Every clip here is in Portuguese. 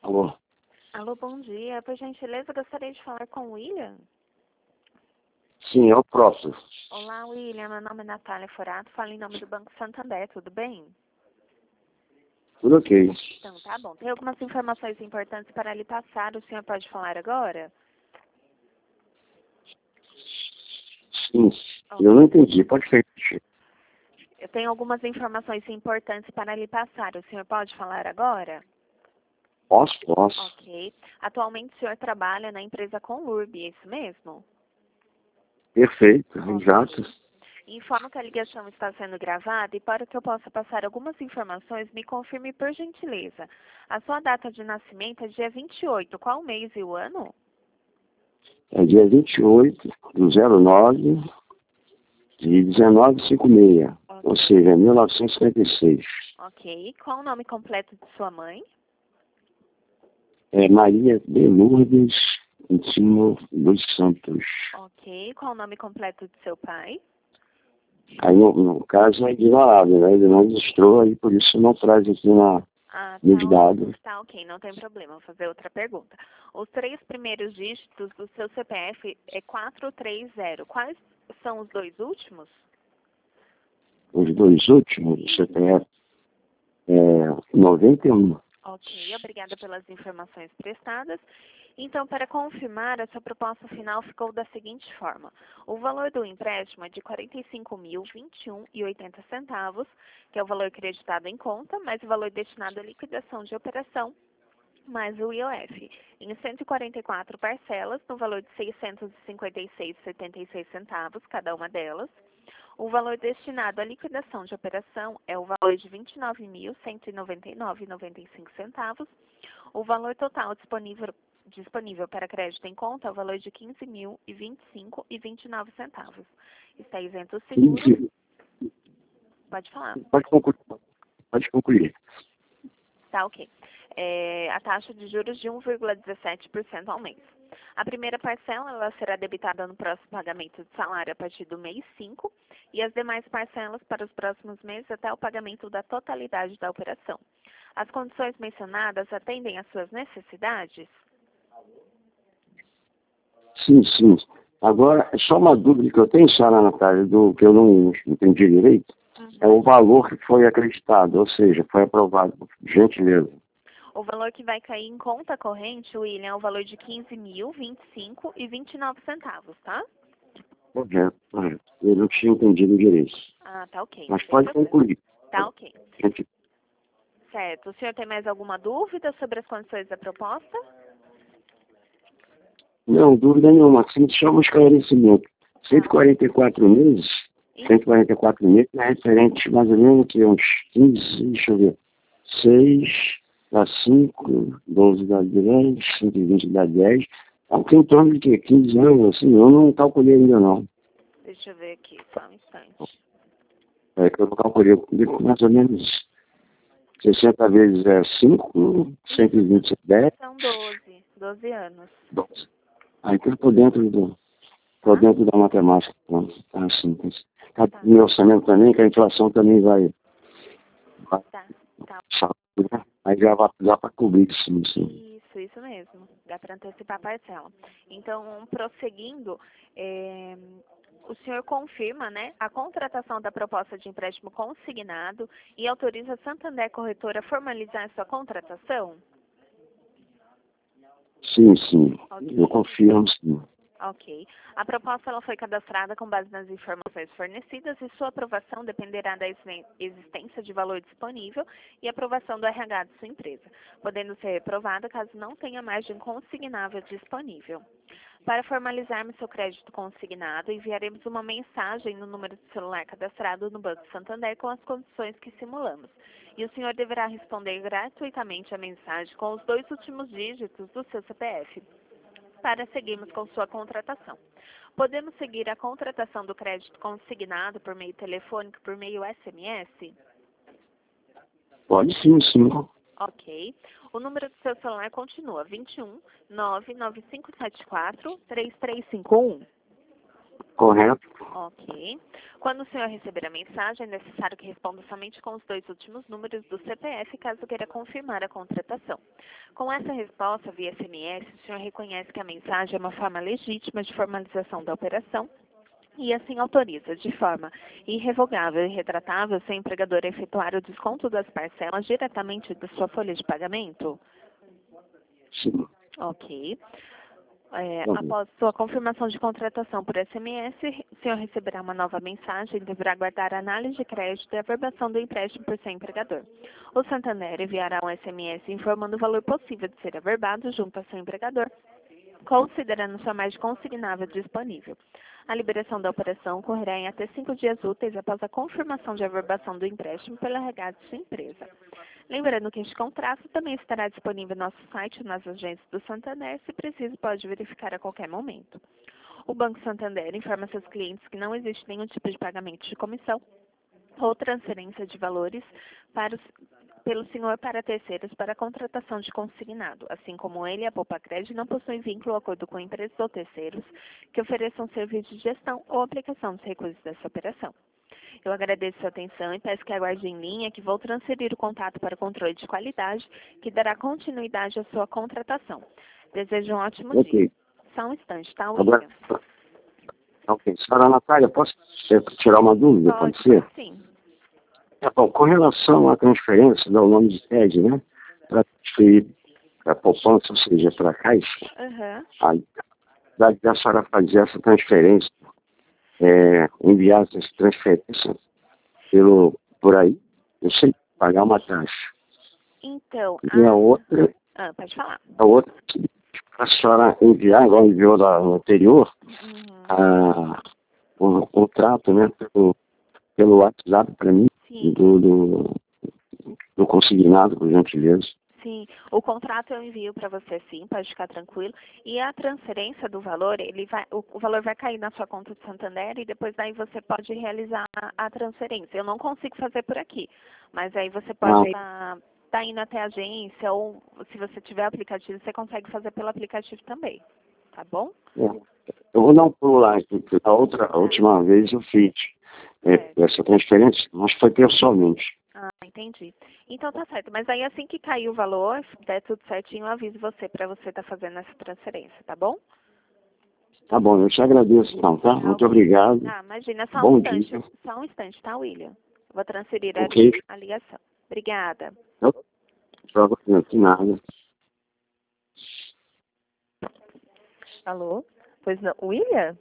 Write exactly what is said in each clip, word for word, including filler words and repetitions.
Alô? Alô, bom dia. Por gentileza, gostaria de falar com o William. Sim, é o próprio. Olá, William. Meu nome é Natália Forato. Falo em nome do Banco Santander. Tudo bem? Tudo ok. Então, tá bom. Tem algumas informações importantes para lhe passar. O senhor pode falar agora? Sim, Ok. eu não entendi. Pode repetir. Eu tenho algumas informações importantes para lhe passar. O senhor pode falar agora? Posso? Posso. Ok. Atualmente o senhor trabalha na empresa Conlurb, é isso mesmo? Perfeito, Ok. exato. Informo que a ligação está sendo gravada e para que eu possa passar algumas informações, me confirme por gentileza. A sua data de nascimento é dia vinte e oito. Qual o mês e o ano? É dia vinte e oito do zero nove de dezenove cinquenta e seis, Ok. ou seja, mil novecentos e cinquenta e seis. Ok. Qual o nome completo de sua mãe? É Maria de Lourdes Coutinho dos Santos. Ok. Qual o nome completo de seu pai? Aí, no, no caso, é ignorado, né? Ele não registrou, aí por isso não traz aqui na, Ah, nos tá, dados. tá ok, não tem problema. Vou fazer outra pergunta. Os três primeiros dígitos do seu C P F é quatro três zero. Quais são os dois últimos? Os dois últimos, do C P F, é noventa e um. Ok, obrigada pelas informações prestadas. Então, para confirmar, a sua proposta final ficou da seguinte forma. O valor do empréstimo é de quarenta e cinco mil, vinte e um reais e oitenta centavos, que é o valor creditado em conta, mais o valor destinado à liquidação de operação, mais o I O F, em cento e quarenta e quatro parcelas, no valor de seiscentos e cinquenta e seis reais e setenta e seis centavos, cada uma delas. O valor destinado à liquidação de operação é o valor de vinte e nove mil, cento e noventa e nove reais e noventa e cinco centavos. O valor total disponível, disponível para crédito em conta é o valor de quinze mil e vinte e cinco reais e vinte e nove centavos. Está isento o seguro. quinze. Pode falar. Pode concluir. Pode concluir. Tá, ok. É, a taxa de juros de um vírgula dezessete por cento ao mês. A primeira parcela ela será debitada no próximo pagamento de salário a partir do mês cinco e as demais parcelas para os próximos meses até o pagamento da totalidade da operação. As condições mencionadas atendem às suas necessidades? Sim, sim. Agora, só uma dúvida que eu tenho, senhora Natália, do que eu não entendi direito, Uhum. é o valor que foi acreditado, ou seja, foi aprovado, por gentileza. O valor que vai cair em conta corrente, William, é o valor de quinze mil, vinte e cinco reais e vinte e nove centavos, tá? Correto, correto. Eu não tinha entendido direito. Ah, tá ok. Mas Não tem pode problema. concluir. Tá ok. Gente, Certo. O senhor tem mais alguma dúvida sobre as condições da proposta? não, dúvida nenhuma. Assim, só um esclarecimento. cento e quarenta e quatro meses, cento e quarenta e quatro meses é referente mais ou menos que uns quinze, deixa eu ver, seis dá cinco, doze dá dez, cento e vinte dá dez. Então, tem em torno de quê? quinze anos, assim, eu não calculei ainda não. Deixa eu ver aqui, só um instante. É que eu não calculei, eu digo mais ou menos sessenta vezes é cinco, cento e vinte é dez, São doze, doze anos. doze. Aí tudo por dentro do, por Tá? dentro da matemática. Então, tá assim, tá, Tá. no meu orçamento também, que a inflação também vai, vai Tá. Tá. né? Aí já vai dar para cobrir sim, sim. Isso, isso mesmo. Dá para antecipar a parcela. Então, prosseguindo, é, o senhor confirma, né, a contratação da proposta de empréstimo consignado e autoriza a Santander Corretora a formalizar essa contratação? Sim, sim. Ok. Eu confirmo, sim. Ok. A proposta ela foi cadastrada com base nas informações fornecidas e sua aprovação dependerá da exi- existência de valor disponível e aprovação do R H de sua empresa, podendo ser reprovada caso não tenha margem consignável disponível. Para formalizarmos seu crédito consignado, enviaremos uma mensagem no número de celular cadastrado no Banco Santander com as condições que simulamos. E o senhor deverá responder gratuitamente a mensagem com os dois últimos dígitos do seu C P F. Para seguirmos com sua contratação. Podemos seguir a contratação do crédito consignado por meio telefônico, por meio S M S? Pode sim, sim. Ok. O número do seu celular continua vinte e um, nove nove cinco sete quatro, três três cinco um. Correto. Ok. Quando o senhor receber a mensagem, é necessário que responda somente com os dois últimos números do C P F, caso queira confirmar a contratação. Com essa resposta via S M S, o senhor reconhece que a mensagem é uma forma legítima de formalização da operação e assim autoriza, de forma irrevogável e retratável, seu empregador a efetuar o desconto das parcelas diretamente da sua folha de pagamento? Sim. Ok. É, Uhum. após sua confirmação de contratação por S M S, o senhor receberá uma nova mensagem e deverá aguardar a análise de crédito e a averbação do empréstimo por seu empregador. O Santander enviará um S M S informando o valor possível de ser averbado junto a seu empregador, considerando sua margem consignável disponível. A liberação da operação ocorrerá em até cinco dias úteis após a confirmação de averbação do empréstimo pela R H de sua empresa. Lembrando que este contrato também estará disponível no nosso site nas agências do Santander, se preciso pode verificar a qualquer momento. O Banco Santander informa seus clientes que não existe nenhum tipo de pagamento de comissão ou transferência de valores para os, pelo senhor para terceiros para a contratação de consignado, assim como ele e a Poupa Crédito não possuem vínculo ou acordo com empresas ou terceiros que ofereçam serviço de gestão ou aplicação dos recursos dessa operação. Eu agradeço sua atenção e peço que aguarde em linha que vou transferir o contato para o controle de qualidade, que dará continuidade à sua contratação. Desejo um ótimo Ok. dia. Só um instante, tá, Agora, William? ok. Senhora Natália, posso tirar uma dúvida? Pode, Pode, ser? pode sim. É, bom, com relação à transferência, dá o nome de T E D, né? Para transferir para a poupança, ou seja, para a Caixa, Uhum. aí dá da senhora fazer essa transferência, é, enviar essa transferência pelo, por aí, eu sei pagar uma taxa. Então, E a a... outra, Ah, pode falar. a outra, a senhora enviar, igual enviou lá no anterior, Uhum. a, o contrato, né, pelo, pelo WhatsApp para mim, Sim. do, do, do consignado, por gentileza. Sim, o contrato eu envio para você sim, pode ficar tranquilo. E a transferência do valor, ele vai, o, o valor vai cair na sua conta do Santander e depois daí você pode realizar a, a transferência. Eu não consigo fazer por aqui, mas aí você pode Ah, estar tá, tá indo até a agência ou se você tiver aplicativo, você consegue fazer pelo aplicativo também, tá bom? é. Eu vou dar um pulo lá, porque a, outra, a última vez eu fiz é, Certo. essa transferência, mas foi pessoalmente. Ah, entendi. Então tá certo. Mas aí assim que cair o valor, der tudo certinho, eu aviso você para você estar fazendo essa transferência, tá bom? Tá bom, eu te agradeço então, tá? Tá, Muito ok. obrigado. Ah, imagina, só um Bom instante, dia. só um instante, tá, William? Vou transferir a, Ok? a ligação. Obrigada. Eu, eu, aqui nada. Alô? Pois não. William?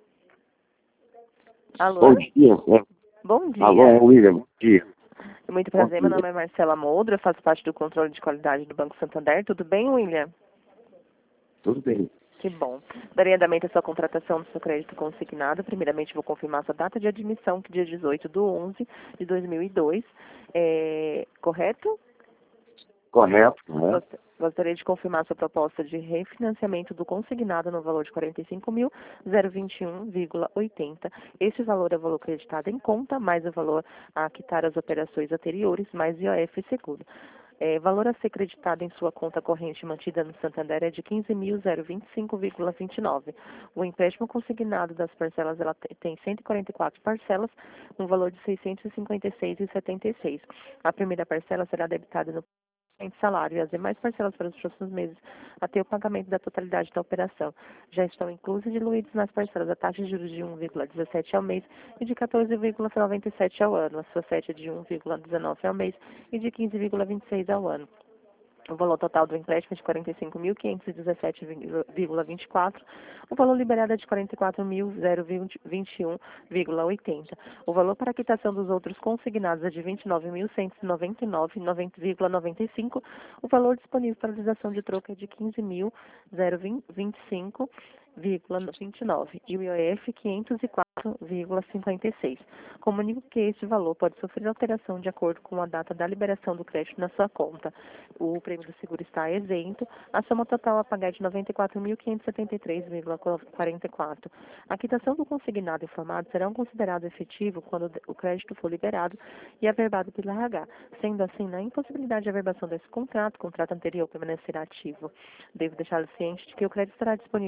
Alô? Bom dia. É. Bom Alô, é dia. o William. Bom dia. Muito Bom prazer, meu dia. nome é Marcela Moldra, eu faço parte do controle de qualidade do Banco Santander. Tudo bem, William? Tudo bem. Que bom. Darei andamento à sua contratação do seu crédito consignado. Primeiramente, vou confirmar sua data de admissão, que é dia dezoito de onze de dois mil e dois. É, correto? Correto, né? Gost- Gostaria de confirmar sua proposta de refinanciamento do consignado no valor de quarenta e cinco mil, vinte e um vírgula oitenta. Este valor é o valor creditado em conta, mais o valor a quitar as operações anteriores, mais I O F seguro. É, valor a ser creditado em sua conta corrente mantida no Santander é de quinze mil, vinte e cinco vírgula vinte e nove. O empréstimo consignado das parcelas ela te- tem cento e quarenta e quatro parcelas, um valor de seiscentos e cinquenta e seis vírgula setenta e seis. A primeira parcela será debitada no salário e as demais parcelas para os próximos meses até o pagamento da totalidade da operação. Já estão inclusos e diluídos nas parcelas a taxa de juros de um vírgula dezessete ao mês e de quatorze vírgula noventa e sete ao ano. A sua sete é de um vírgula dezenove ao mês e de quinze vírgula vinte e seis ao ano. O valor total do empréstimo é de quarenta e cinco mil, quinhentos e dezessete vírgula vinte e quatro. O valor liberado é de quarenta e quatro mil, vinte e um vírgula oitenta. O valor para a quitação dos outros consignados é de vinte e nove mil, cento e noventa e nove vírgula noventa e cinco. O valor disponível para realização de troca é de quinze mil, vinte e cinco vírgula vinte e nove e o I O F quinhentos e quatro vírgula cinquenta e seis. Comunico que este valor pode sofrer alteração de acordo com a data da liberação do crédito na sua conta. O prêmio do seguro está isento. A soma total a pagar é de noventa e quatro mil, quinhentos e setenta e três vírgula quarenta e quatro. A quitação do consignado informado será considerado efetivo quando o crédito for liberado e averbado pela R H. Sendo assim, na impossibilidade de averbação desse contrato, o contrato anterior permanecerá ativo. Devo deixá-lo ciente de que o crédito estará disponível em conta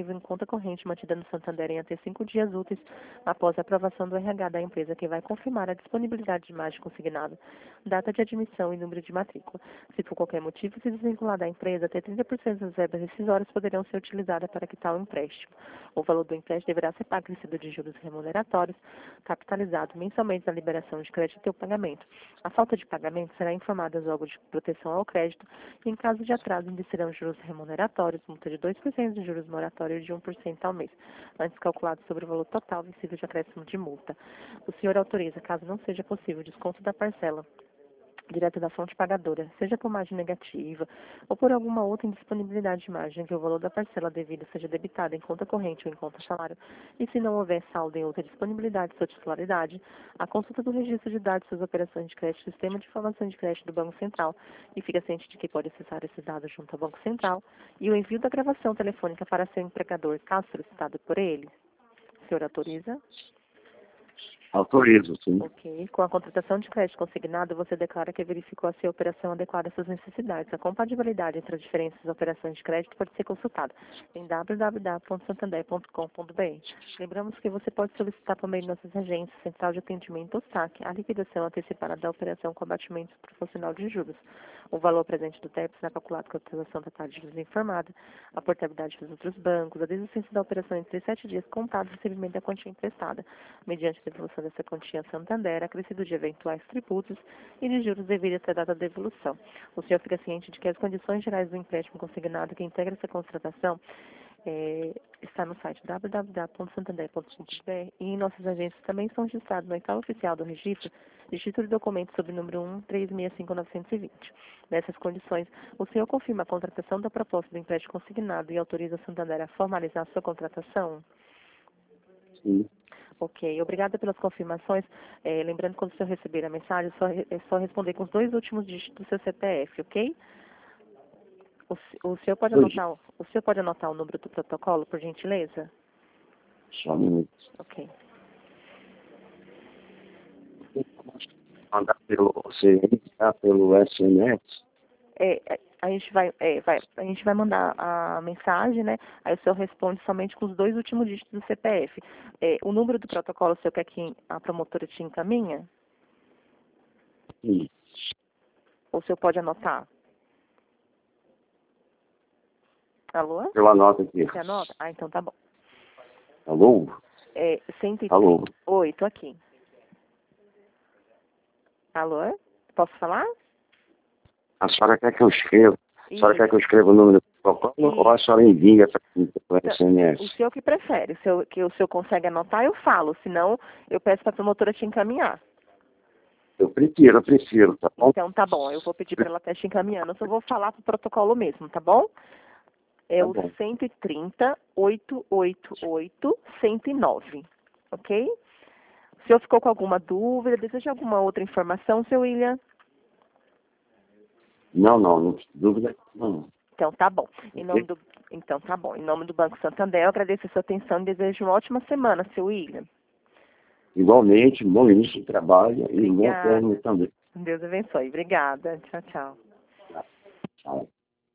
corrente mantida no Santander em até cinco dias úteis após a aprovação do R H da empresa, que vai confirmar a disponibilidade de imagem consignada, data de admissão e número de matrícula. Se por qualquer motivo se desvincular da empresa, até trinta por cento das verbas rescisórias poderão ser utilizadas para quitar o empréstimo. O valor do empréstimo deverá ser pago em de juros remuneratórios, capitalizado mensalmente na liberação de crédito e o pagamento. A falta de pagamento será informada aos órgãos de proteção ao crédito e, em caso de atraso, indecerão juros remuneratórios, multa de dois por cento de juros moratórios de um por cento ao mês, antes calculado sobre o valor total vencível de acréscimo de multa. O senhor autoriza, caso não seja possível, desconto da parcela direto da fonte pagadora, seja por margem negativa ou por alguma outra indisponibilidade de margem, que o valor da parcela devida seja debitado em conta corrente ou em conta salário, e se não houver saldo em outra disponibilidade de sua titularidade, a consulta do registro de dados de suas operações de crédito, sistema de informação de crédito do Banco Central, e fica ciente de que pode acessar esses dados junto ao Banco Central, e o envio da gravação telefônica para seu empregador, caso solicitado por ele. O senhor autoriza? Autorizo, sim. Ok. Com a contratação de crédito consignado, você declara que verificou se a operação adequada às suas necessidades. A compatibilidade entre as diferentes operações de crédito pode ser consultada em w w w ponto santander ponto com ponto b r. Lembramos que você pode solicitar por meio de nossas agências, Central de Atendimento ou S A C, a liquidação antecipada da operação com abatimento proporcional de juros. O valor presente do T E P será calculado com a utilização da taxa de juros informada, a portabilidade dos outros bancos, a desistência da operação entre sete dias contados do recebimento da quantia emprestada, mediante a devolução dessa quantia a Santander, acrescido de eventuais tributos e de juros devidos até a data da devolução. O senhor fica ciente de que as condições gerais do empréstimo consignado que integra essa contratação é, está no site w w w ponto santander ponto com ponto b r e em nossas agências também são registrados no edital oficial do registro de título de documento sob o número um três seis cinco nove dois zero. Nessas condições, o senhor confirma a contratação da proposta do empréstimo consignado e autoriza a Santander a formalizar a sua contratação? Sim. Ok, obrigada pelas confirmações. É, lembrando que quando o senhor receber a mensagem, é só, é só responder com os dois últimos dígitos do seu C P F, ok? O, o, senhor pode anotar, o senhor pode anotar o número do protocolo, por gentileza? Só um minuto. Ok. Mandar pelo, você enviar pelo S M S? É, a gente vai, é, vai, a gente vai mandar a mensagem, né? Aí o senhor responde somente com os dois últimos dígitos do C P F. É, o número do protocolo, o senhor quer que a promotora te encaminha? Sim. Ou o senhor pode anotar? Alô? Eu anoto aqui. Você anota? Ah, então tá bom. Alô? É, cento e trinta. Alô? Oi, tô aqui. Alô? Posso falar? A senhora quer que eu escreva? A senhora Isso. quer que eu escreva o número do protocolo ou a senhora envia para o S M S? O senhor que prefere. Se eu, que o senhor consegue anotar, eu falo. Senão, eu peço para a promotora te encaminhar. Eu prefiro, eu prefiro, tá bom? Então, tá bom. Eu vou pedir para ela até te encaminhando. Eu só vou falar pro protocolo mesmo, tá bom? É Tá o bom. cento e trinta, oitocentos e oitenta e oito, cento e nove. Ok? O senhor ficou com alguma dúvida? Deseja alguma outra informação, seu William? Não, não, não dúvida, não. Então, tá bom. Em nome do, então, tá bom. Em nome do Banco Santander, eu agradeço a sua atenção e desejo uma ótima semana, seu William. Igualmente, bom início de trabalho e bom Obrigada. término também. Deus abençoe. Obrigada. Tchau, tchau. Tchau.